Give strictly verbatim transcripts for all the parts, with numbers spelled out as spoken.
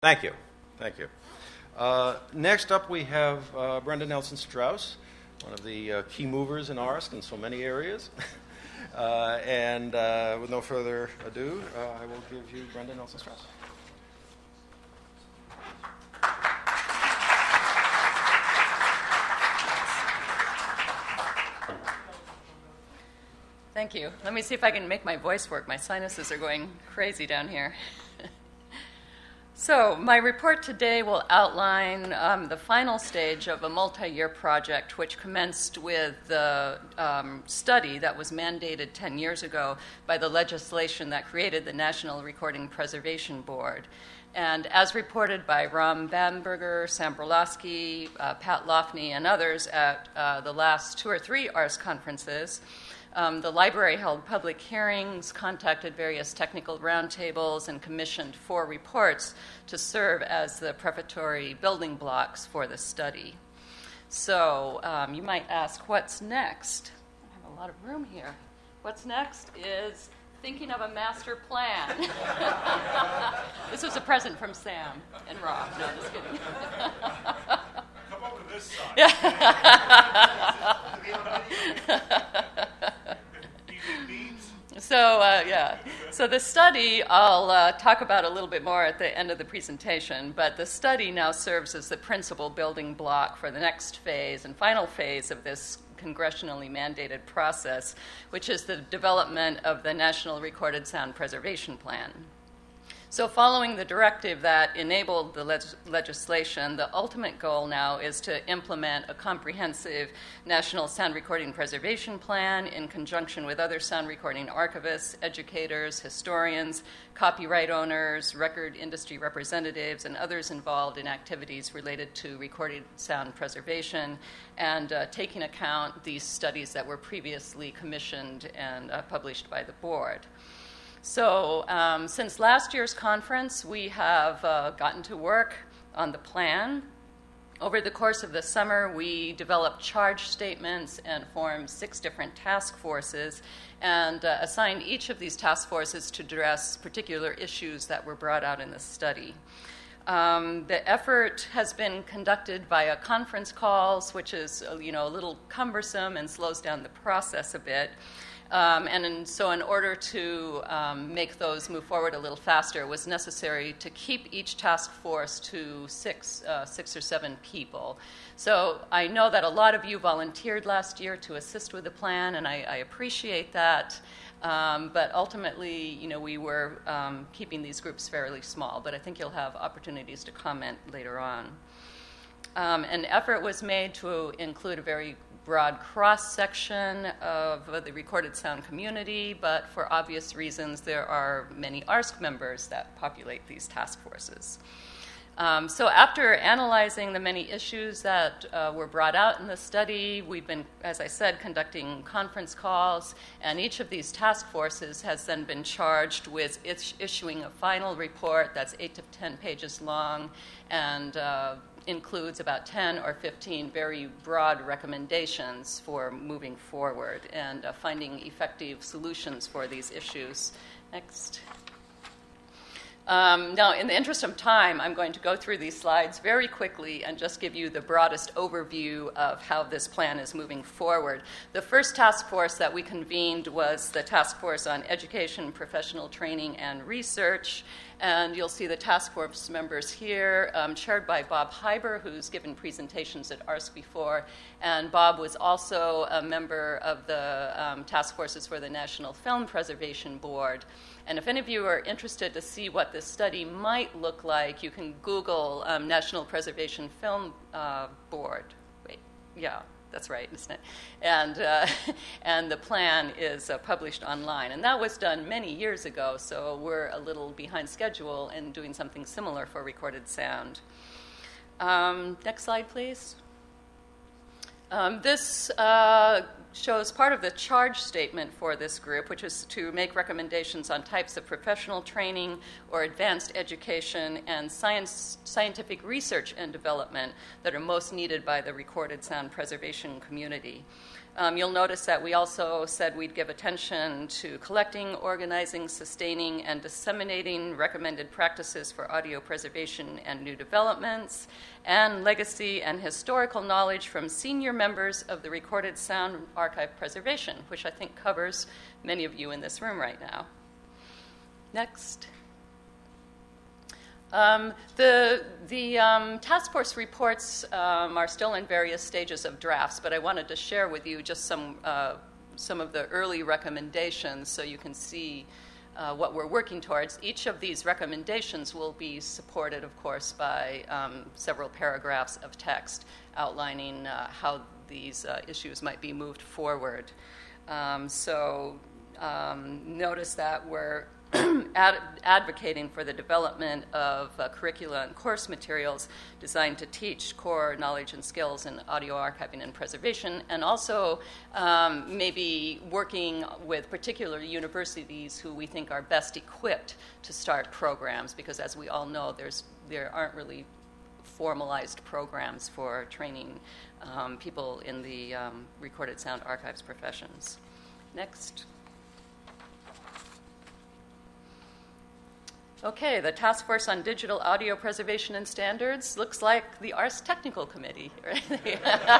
Thank you. Thank you. Uh, next up, we have uh, Brenda Nelson Strauss, one of the uh, key movers in A R S C in so many areas. uh, and uh, with no further ado, uh, I will give you Brenda Nelson Strauss. Thank you. Let me see if I can make my voice work. My sinuses are going crazy down here. So my report today will outline um, the final stage of a multi-year project which commenced with the um, study that was mandated ten years ago by the legislation that created the National Recording Preservation Board. And as reported by Ram Bamberger, Sam Berlosky, uh, Pat Lofney, and others at uh, the last two or three A R S conferences, Um, the library held public hearings, contacted various technical roundtables, and commissioned four reports to serve as the prefatory building blocks for the study. So um, you might ask, what's next? I have a lot of room here. What's next is thinking of a master plan. This was a present from Sam and Rob. No, just kidding. Come over this side. Yeah. So, uh, yeah. So the study I'll uh, talk about a little bit more at the end of the presentation, but the study now serves as the principal building block for the next phase and final phase of this congressionally mandated process, which is the development of the National Recorded Sound Preservation Plan. So following the directive that enabled the leg- legislation, the ultimate goal now is to implement a comprehensive National Sound Recording Preservation Plan in conjunction with other sound recording archivists, educators, historians, copyright owners, record industry representatives, and others involved in activities related to recorded sound preservation, and uh, taking account these studies that were previously commissioned and uh, published by the board. So um, since last year's conference, we have uh, gotten to work on the plan. Over the course of the summer, we developed charge statements and formed six different task forces and uh, assigned each of these task forces to address particular issues that were brought out in the study. Um, the effort has been conducted via conference calls, which is uh, you know, a little cumbersome and slows down the process a bit. Um, and in, so in order to um, make those move forward a little faster, it was necessary to keep each task force to six, uh, six or seven people. So I know that a lot of you volunteered last year to assist with the plan, and I, I appreciate that. Um, but ultimately, you know, we were um, keeping these groups fairly small, but I think you'll have opportunities to comment later on. Um, an effort was made to include a very broad cross-section of the recorded sound community, but for obvious reasons, there are many A R S C members that populate these task forces. Um, so after analyzing the many issues that uh, were brought out in the study, we've been, as I said, conducting conference calls, and each of these task forces has then been charged with is- issuing a final report that's eight to ten pages long and uh, includes about ten or fifteen very broad recommendations for moving forward and uh, finding effective solutions for these issues. Next. Um, now, in the interest of time, I'm going to go through these slides very quickly and just give you the broadest overview of how this plan is moving forward. The first task force that we convened was the Task Force on Education, Professional Training, and Research. And you'll see the task force members here, um, chaired by Bob Heiber, who's given presentations at A R S C before. And Bob was also a member of the um, task forces for the National Film Preservation Board. And if any of you are interested to see what this study might look like, you can Google um, National Preservation Film uh, Board. Wait, yeah. That's right, isn't it? And, uh, and the plan is uh, published online. And that was done many years ago, so we're a little behind schedule in doing something similar for recorded sound. Um, next slide, please. Um, this uh, shows part of the charge statement for this group, which is to make recommendations on types of professional training or advanced education and science, scientific research and development that are most needed by the recorded sound preservation community. Um, you'll notice that we also said we'd give attention to collecting, organizing, sustaining, and disseminating recommended practices for audio preservation and new developments, and legacy and historical knowledge from senior members of the Recorded Sound Archive Preservation, which I think covers many of you in this room right now. Next. Um, the the um, task force reports um, are still in various stages of drafts, but I wanted to share with you just some uh, some of the early recommendations so you can see uh, what we're working towards. Each of these recommendations will be supported, of course, by um, several paragraphs of text outlining uh, how these uh, issues might be moved forward. Um, so um, notice that we're Ad- advocating for the development of uh, curricula and course materials designed to teach core knowledge and skills in audio archiving and preservation, and also um, maybe working with particular universities who we think are best equipped to start programs, because as we all know, there's there aren't really formalized programs for training um, people in the um, recorded sound archives professions. Next. Okay, the Task Force on Digital Audio Preservation and Standards looks like the A R S Technical Committee, right?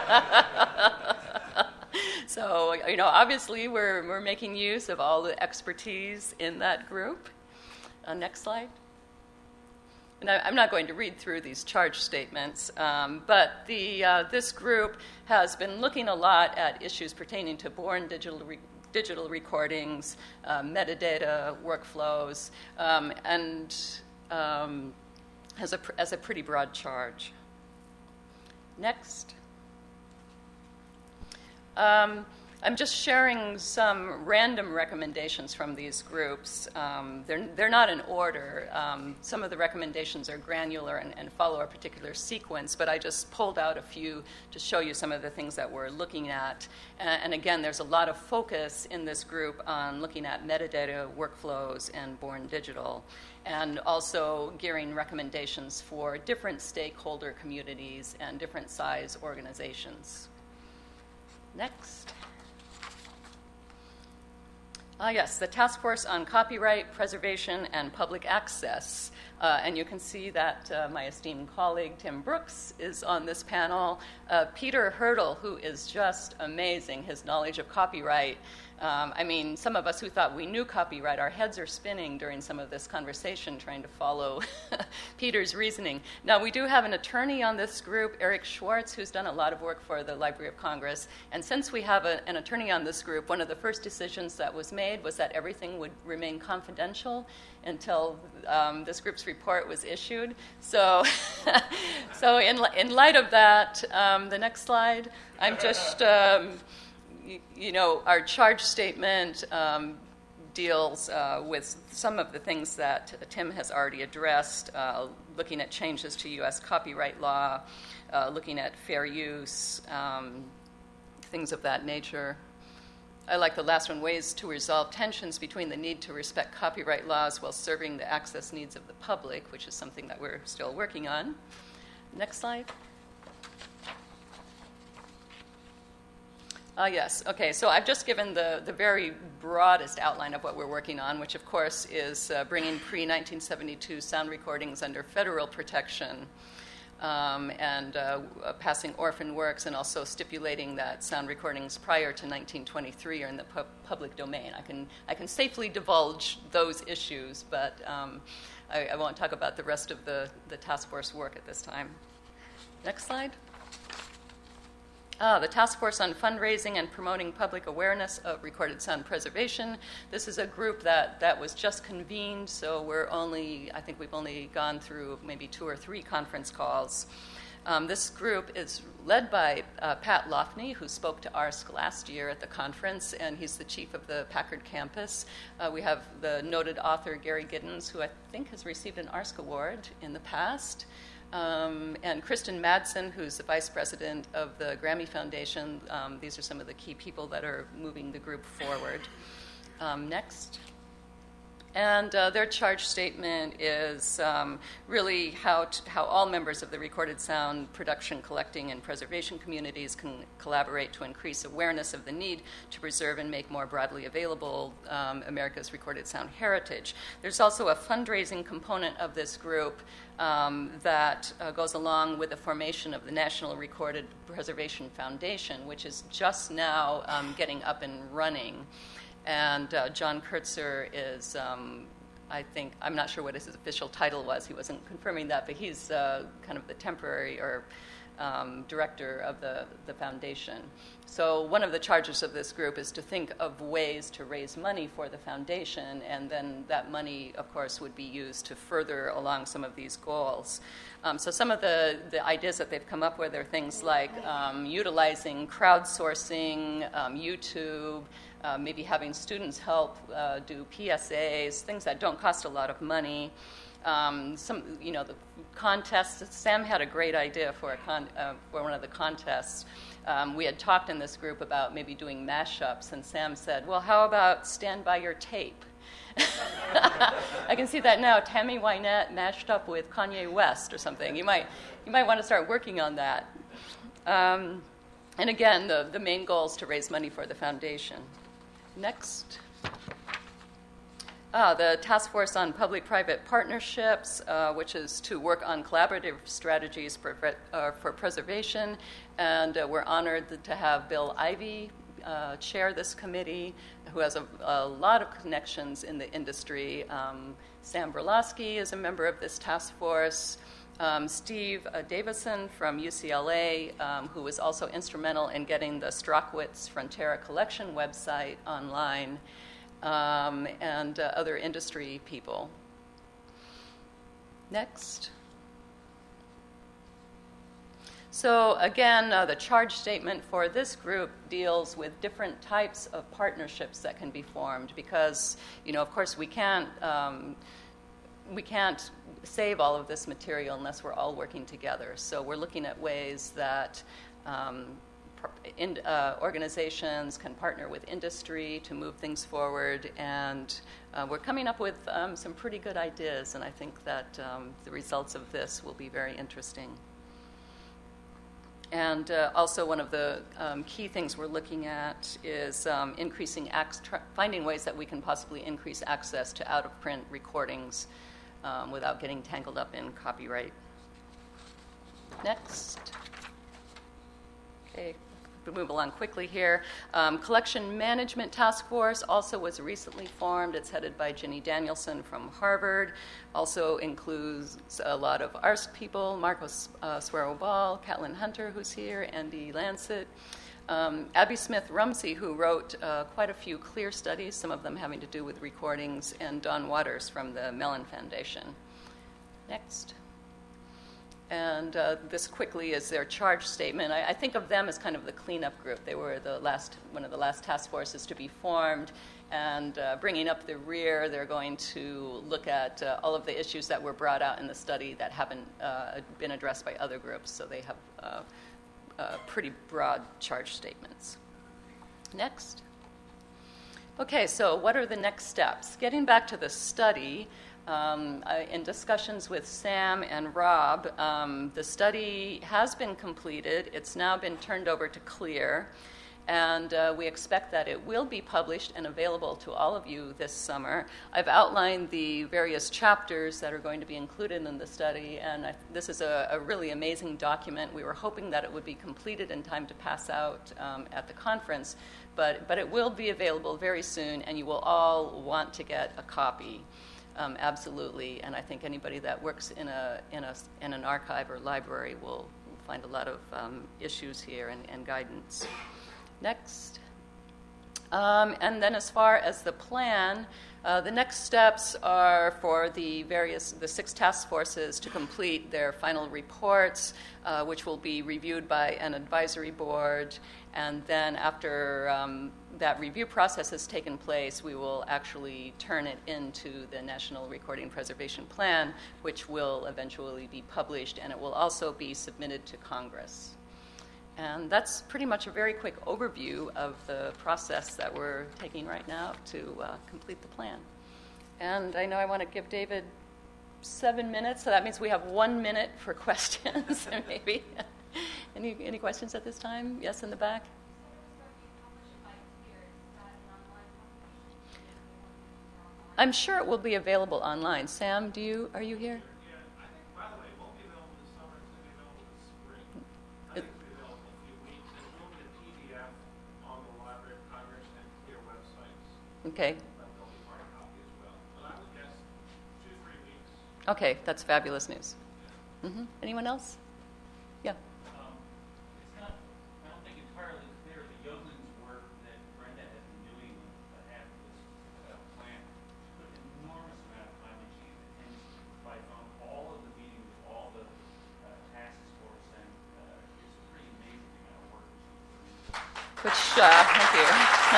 So, you know, obviously we're, we're making use of all the expertise in that group. Uh, next slide. And I, I'm not going to read through these charge statements, um, but the, uh, this group has been looking a lot at issues pertaining to born digital re- digital recordings, uh, metadata, workflows, um, and um, has a, as a pretty broad charge. Next. Um, I'm just sharing some random recommendations from these groups. Um, they're, they're not in order. Um, some of the recommendations are granular and, and follow a particular sequence, but I just pulled out a few to show you some of the things that we're looking at. And, and again, there's a lot of focus in this group on looking at metadata, workflows, and born digital, and also gearing recommendations for different stakeholder communities and different size organizations. Next. Ah, yes, the Task Force on Copyright, Preservation, and Public Access. Uh, and you can see that uh, my esteemed colleague, Tim Brooks, is on this panel. Uh, Peter Hurdle, who is just amazing, his knowledge of copyright. Um, I mean, some of us who thought we knew copyright, our heads are spinning during some of this conversation trying to follow Peter's reasoning. Now, we do have an attorney on this group, Eric Schwartz, who's done a lot of work for the Library of Congress. And since we have a, an attorney on this group, one of the first decisions that was made was that everything would remain confidential until um, this group's report was issued. So, so in, in light of that, um, the next slide, I'm just... Um, You know, our charge statement um, deals uh, with some of the things that Tim has already addressed, uh, looking at changes to U S copyright law, uh, looking at fair use, um, things of that nature. I like the last one, ways to resolve tensions between the need to respect copyright laws while serving the access needs of the public, which is something that we're still working on. Next slide. Uh, yes, okay, so I've just given the, the very broadest outline of what we're working on, which of course is uh, bringing pre nineteen seventy-two sound recordings under federal protection, um, and uh, passing orphan works, and also stipulating that sound recordings prior to nineteen twenty-three are in the pu- public domain. I can, I can safely divulge those issues, but um, I, I won't talk about the rest of the, the task force work at this time. Next slide. Ah, the Task Force on Fundraising and Promoting Public Awareness of Recorded Sound Preservation. This is a group that, that was just convened, so we're only, I think we've only gone through maybe two or three conference calls. Um, this group is led by uh, Pat Lofney, who spoke to A R S C last year at the conference, and he's the chief of the Packard campus. Uh, we have the noted author Gary Giddens, who I think has received an A R S C award in the past. Um, and Kristen Madsen, who's the vice president of the Grammy Foundation. Um, these are some of the key people that are moving the group forward. Um, next. And uh, their charge statement is um, really how, t- how all members of the recorded sound production, collecting, and preservation communities can collaborate to increase awareness of the need to preserve and make more broadly available um, America's recorded sound heritage. There's also a fundraising component of this group um, that uh, goes along with the formation of the National Recorded Preservation Foundation, which is just now um, getting up and running. And uh, John Kurtzer is, um, I think, I'm not sure what his official title was. He wasn't confirming that, but he's uh, kind of the temporary or um, director of the, the foundation. So one of the charges of this group is to think of ways to raise money for the foundation, and then that money, of course, would be used to further along some of these goals. Um, so some of the, the ideas that they've come up with are things like um, utilizing crowdsourcing, um, YouTube, Uh, maybe having students help uh, do P S As, things that don't cost a lot of money. Um, some, you know, the contests. Sam had a great idea for a con- uh, for one of the contests. Um, we had talked in this group about maybe doing mashups, and Sam said, "Well, how about Stand By Your Tape?" I can see that now. Tammy Wynette mashed up with Kanye West or something. You might you might want to start working on that. Um, and again, the the main goal is to raise money for the foundation. Next. Ah, the Task Force on Public-Private Partnerships, uh, which is to work on collaborative strategies for, uh, for preservation. And uh, we're honored to have Bill Ivey uh, chair this committee, who has a, a lot of connections in the industry. Um, Sam Berlosky is a member of this task force. Um, Steve uh, Davison from U C L A, um, who was also instrumental in getting the Strachwitz Frontera Collection website online, um, and uh, other industry people. Next. So again, uh, the charge statement for this group deals with different types of partnerships that can be formed because, you know, of course we can't um, we can't save all of this material unless we're all working together. So we're looking at ways that um, in, uh, organizations can partner with industry to move things forward, and uh, we're coming up with um, some pretty good ideas, and I think that um, the results of this will be very interesting. And uh, also one of the um, key things we're looking at is um, increasing ac- tra- finding ways that we can possibly increase access to out-of-print recordings um, without getting tangled up in copyright. Next. Okay, we'll move along quickly here. Um, Collection Management Task Force also was recently formed. It's headed by Ginny Danielson from Harvard. Also includes a lot of A R S C people, Marcos uh, Suero-Ball, Catlin Hunter, who's here, Andy Lancet, um, Abby Smith-Rumsey, who wrote uh, quite a few clear studies, some of them having to do with recordings, and Don Waters from the Mellon Foundation. Next. And uh, this quickly is their charge statement. I, I think of them as kind of the cleanup group. They were the last, one of the last task forces to be formed. And uh, bringing up the rear, they're going to look at uh, all of the issues that were brought out in the study that haven't uh, been addressed by other groups. So they have uh, uh, pretty broad charge statements. Next. Okay, so what are the next steps? Getting back to the study, Um, I, in discussions with Sam and Rob, um, the study has been completed. It's now been turned over to CLEAR, and uh, we expect that it will be published and available to all of you this summer. I've outlined the various chapters that are going to be included in the study, and I, this is a, a really amazing document. We were hoping that it would be completed in time to pass out um, at the conference, but, but it will be available very soon, and you will all want to get a copy. Um, absolutely, and I think anybody that works in a in a in an archive or library will find a lot of um, issues here and, and guidance. Next, um, and then as far as the plan, uh, the next steps are for the various the six task forces to complete their final reports, uh, which will be reviewed by an advisory board, and then after um, that review process has taken place, we will actually turn it into the National Recording Preservation Plan, which will eventually be published, and it will also be submitted to Congress. And that's pretty much a very quick overview of the process that we're taking right now to uh, complete the plan. And I know I want to give David seven minutes, so that means we have one minute for questions, maybe. Any, any questions at this time? Yes, in the back? I'm sure it will be available online. Sam, do you, are you here? Yeah, I think, by the way, it won't be available this summer, it's going to be available this spring. I think it'll be available in a few weeks. It will be a P D F on the Library of Congress and CLEAR websites, Okay. but there'll be hard copy as well. But I would guess two, three weeks. Okay, that's fabulous news. hmm Anyone else? Yeah. Um, it's not, I don't think entirely clear, the Yeoman's work that Brenda has been doing ahead of this uh, plan put an enormous amount of time, and she's attended by phone all of the meetings with all the uh, task force, and uh, it's a pretty amazing amount of work that she's doing. Which, uh, thank you.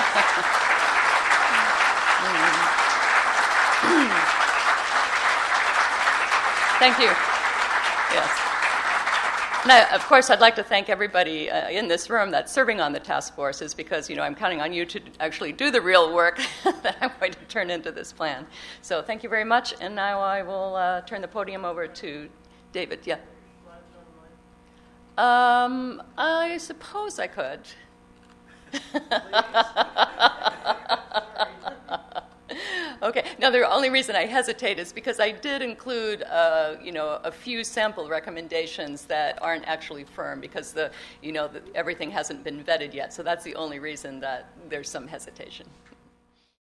Thank you. Yes. Now, of course, I'd like to thank everybody uh, in this room that's serving on the task forces because, you know, I'm counting on you to actually do the real work that I'm going to turn into this plan. So thank you very much, and now I will uh, turn the podium over to David. Yeah. Um, I suppose I could. Okay. Now, the only reason I hesitate is because I did include, uh, you know, a few sample recommendations that aren't actually firm because the, you know, the, everything hasn't been vetted yet. So that's the only reason that there's some hesitation.